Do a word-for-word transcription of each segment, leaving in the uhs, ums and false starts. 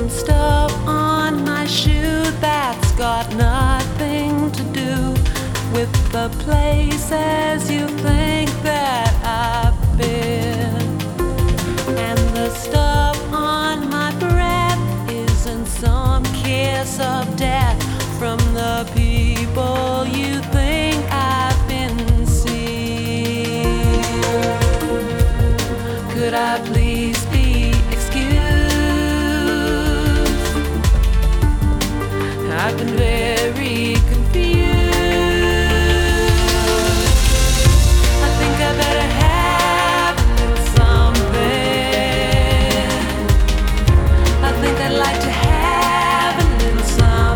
some stuff on my shoe that's got nothing to do with the places you think that I've been. And the stuff on my breath isn't some kiss of death from the people you think I've been seeing. Could I please be excused? I've been very confused. I think I better have a little something. I think I'd like to have a little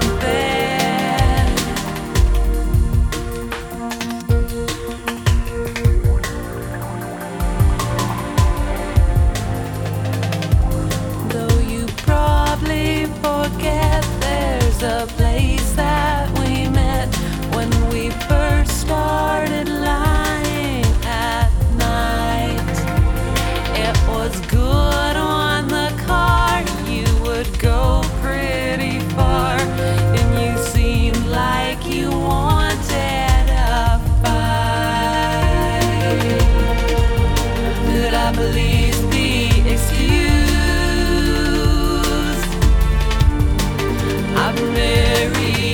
something. Though you probably forget there's a place that we met when we first started lying at night. It was good on the car, you would go pretty far, and you seemed like you wanted a fight. Could I please be excused? I've been very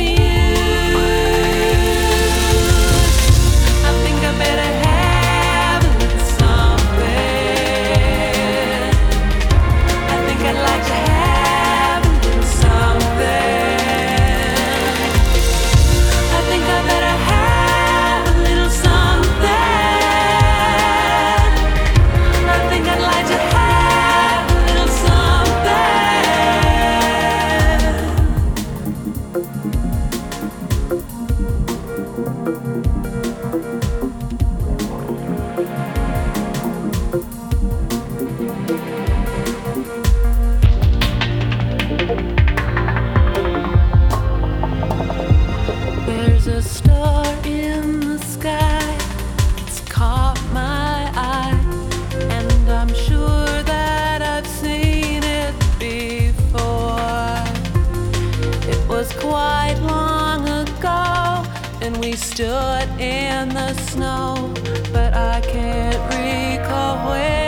confused. I think I better have a little something. I think I'd like to have a little something. I think I better have a little something. I think I'd like to have a little There's a star in the sky, it's caught my eye, and I'm sure that I've seen it before. It was quite long ago, and we stood in the snow, but I can't recall where.